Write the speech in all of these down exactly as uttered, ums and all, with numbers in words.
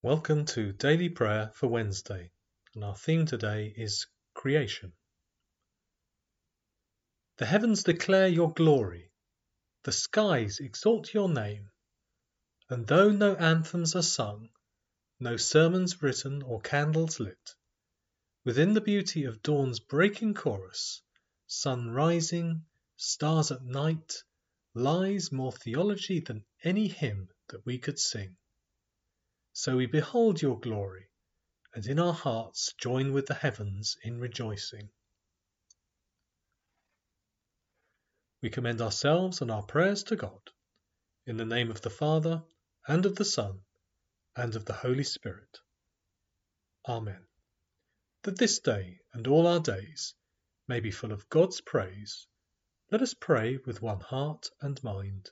Welcome to Daily Prayer for Wednesday, and our theme today is Creation. The heavens declare your glory, the skies exalt your name, and though no anthems are sung, no sermons written or candles lit, within the beauty of dawn's breaking chorus, sun rising, stars at night, lies more theology than any hymn that we could sing. So we behold your glory, and in our hearts join with the heavens in rejoicing. We commend ourselves and our prayers to God, in the name of the Father, and of the Son, and of the Holy Spirit. Amen. That this day and all our days may be full of God's praise, let us pray with one heart and mind.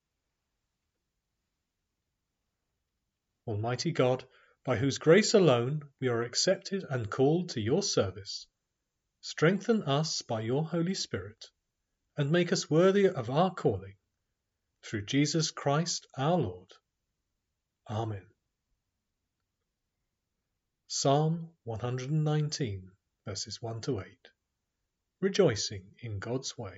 Almighty God, by whose grace alone we are accepted and called to your service, strengthen us by your Holy Spirit, and make us worthy of our calling, through Jesus Christ our Lord. Amen. Psalm one hundred nineteen, verses one to eight. Rejoicing in God's way.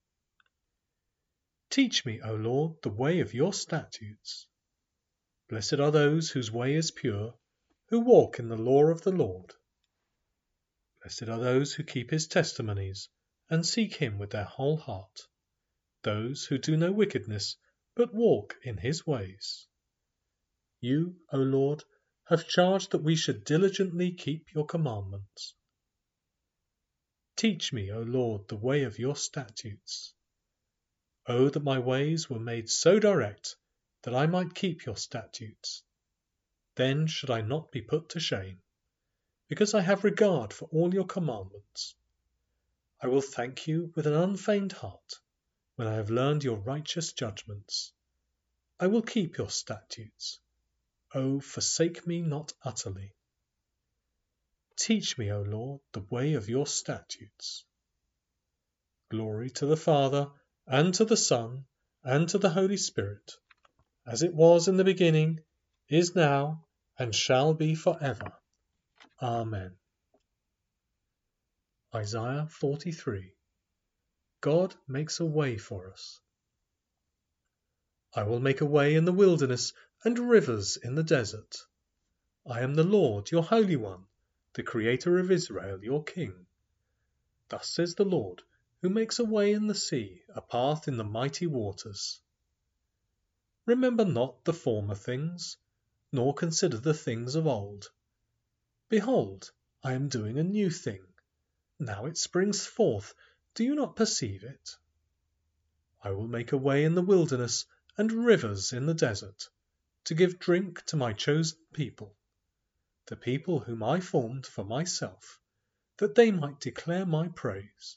Teach me, O Lord, the way of your statutes. Blessed are those whose way is pure, who walk in the law of the Lord. Blessed are those who keep his testimonies, and seek him with their whole heart, those who do no wickedness, but walk in his ways. You, O Lord, have charged that we should diligently keep your commandments. Teach me, O Lord, the way of your statutes. O that my ways were made so direct that I might keep your statutes. Then should I not be put to shame, because I have regard for all your commandments. I will thank you with an unfeigned heart when I have learned your righteous judgments. I will keep your statutes. O forsake me not utterly. Teach me, O Lord, the way of your statutes. Glory to the Father, and to the Son, and to the Holy Spirit, as it was in the beginning, is now, and shall be forever. Amen. Isaiah forty-three. God makes a way for us. I will make a way in the wilderness and rivers in the desert. I am the Lord, your Holy One, the Creator of Israel, your King. Thus says the Lord, who makes a way in the sea, a path in the mighty waters. Remember not the former things, nor consider the things of old. Behold, I am doing a new thing. Now it springs forth. Do you not perceive it? I will make a way in the wilderness and rivers in the desert, to give drink to my chosen people, the people whom I formed for myself, that they might declare my praise.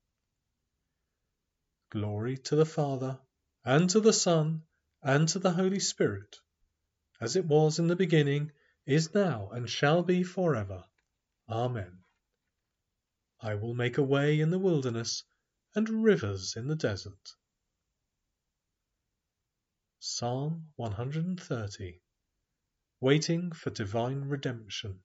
Glory to the Father, and to the Son, and to the Holy Spirit, as it was in the beginning, is now, and shall be forever. Amen. I will make a way in the wilderness and rivers in the desert. Psalm one hundred thirty. Waiting for divine redemption.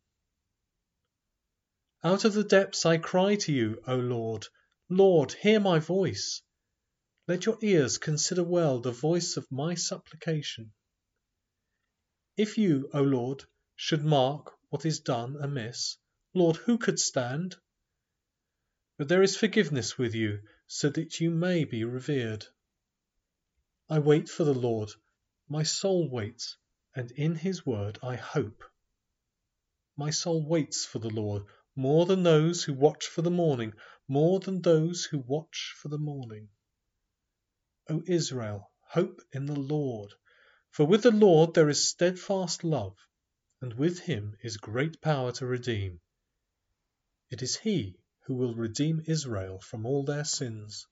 Out of the depths I cry to you, O Lord. Lord, hear my voice. Let your ears consider well the voice of my supplication. If you, O Lord, should mark what is done amiss, Lord, who could stand? But there is forgiveness with you, so that you may be revered. I wait for the Lord, my soul waits, and in his word I hope. My soul waits for the Lord, more than those who watch for the morning, more than those who watch for the morning. O Israel, hope in the Lord, for with the Lord there is steadfast love, and with him is great power to redeem. It is he who will redeem Israel from all their sins.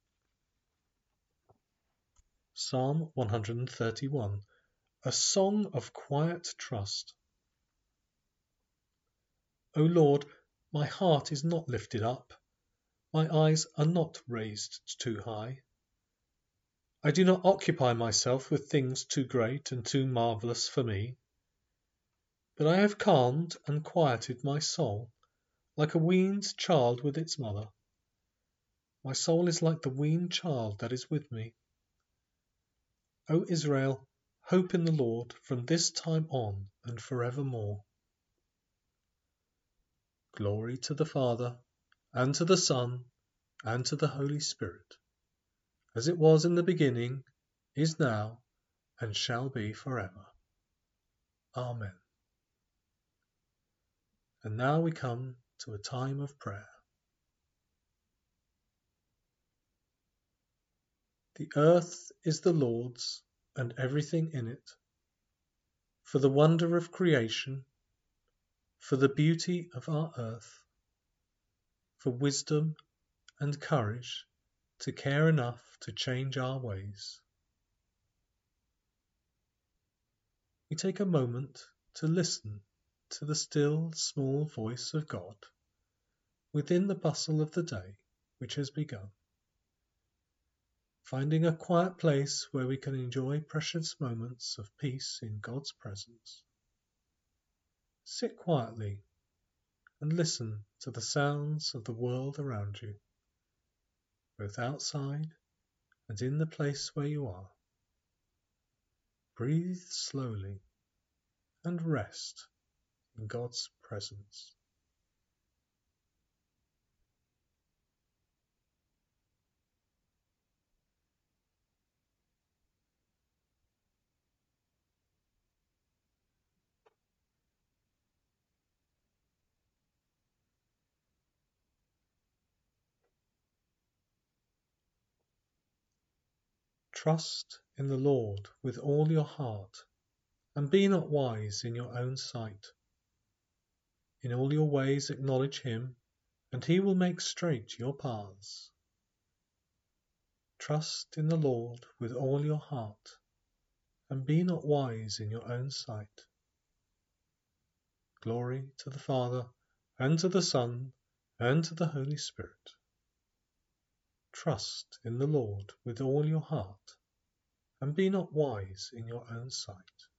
Psalm one hundred thirty-one. A song of quiet trust. O Lord, my heart is not lifted up, my eyes are not raised too high. I do not occupy myself with things too great and too marvellous for me. But I have calmed and quieted my soul, like a weaned child with its mother. My soul is like the weaned child that is with me. O Israel, hope in the Lord from this time on and forevermore. Glory to the Father, and to the Son, and to the Holy Spirit, as it was in the beginning, is now, and shall be forever. Amen. And now we come to a time of prayer. The earth is the Lord's, and everything in it, for the wonder of creation, for the beauty of our earth, for wisdom and courage to care enough to change our ways. We take a moment to listen to the still, small voice of God within the bustle of the day which has begun, finding a quiet place where we can enjoy precious moments of peace in God's presence. Sit quietly and listen to the sounds of the world around you, both outside and in the place where you are. Breathe slowly and rest in God's presence. Trust in the Lord with all your heart, and be not wise in your own sight. In all your ways acknowledge him, and he will make straight your paths. Trust in the Lord with all your heart, and be not wise in your own sight. Glory to the Father, and to the Son, and to the Holy Spirit. Trust in the Lord with all your heart, and be not wise in your own sight.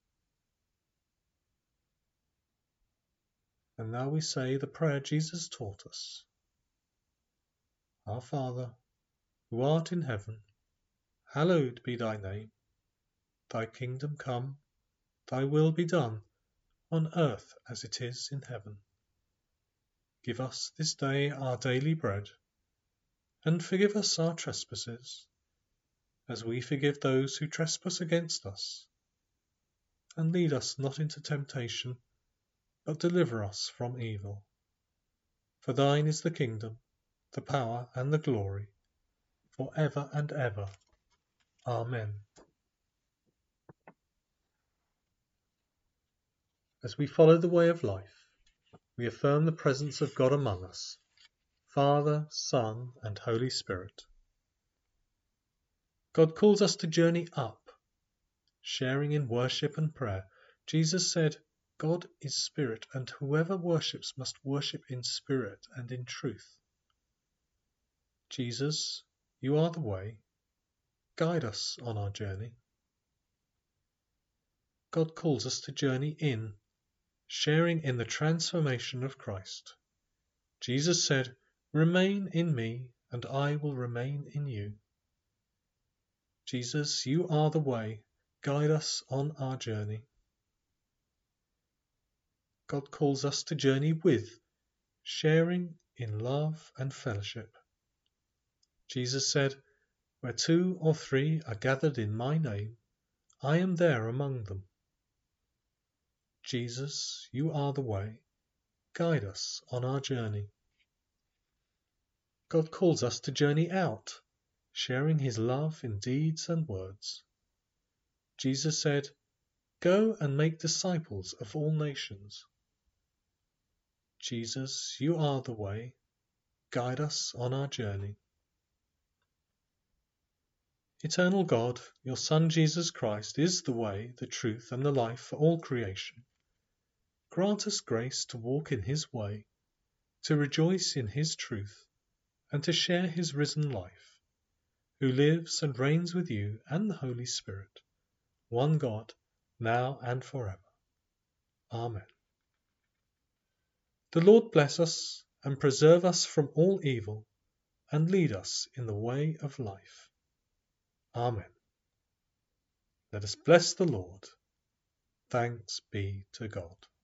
And now we say the prayer Jesus taught us. Our Father, who art in heaven, hallowed be thy name. Thy kingdom come, thy will be done, on earth as it is in heaven. Give us this day our daily bread, and forgive us our trespasses, as we forgive those who trespass against us. And lead us not into temptation, but deliver us from evil. For thine is the kingdom, the power, and the glory, for ever and ever. Amen. As we follow the way of life, we affirm the presence of God among us, Father, Son, and Holy Spirit. God calls us to journey up, sharing in worship and prayer. Jesus said, God is spirit, and whoever worships must worship in spirit and in truth. Jesus, you are the way. Guide us on our journey. God calls us to journey in, sharing in the transformation of Christ. Jesus said, remain in me, and I will remain in you. Jesus, you are the way. Guide us on our journey. God calls us to journey with, sharing in love and fellowship. Jesus said, where two or three are gathered in my name, I am there among them. Jesus, you are the way. Guide us on our journey. God calls us to journey out, sharing his love in deeds and words. Jesus said, go and make disciples of all nations. Jesus, you are the way. Guide us on our journey. Eternal God, your Son Jesus Christ is the way, the truth, and the life for all creation. Grant us grace to walk in his way, to rejoice in his truth, and to share his risen life, who lives and reigns with you and the Holy Spirit, one God, now and forever. Amen. The Lord bless us and preserve us from all evil, and lead us in the way of life. Amen. Let us bless the Lord. Thanks be to God.